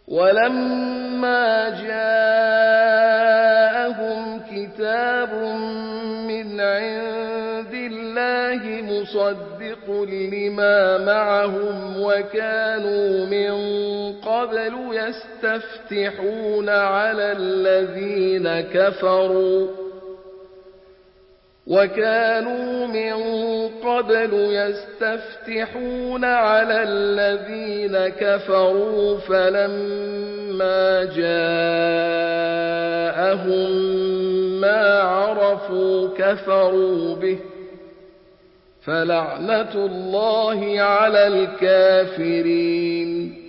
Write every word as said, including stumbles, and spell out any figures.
ولما جاءهم كتاب من عند الله مصدق لما معهم وكانوا من قبل يستفتحون على الذين كفروا وكانوا من قبل يستفتحون على الذين كفروا فلما جاءهم ما عرفوا كفروا به فلعنة الله على الكافرين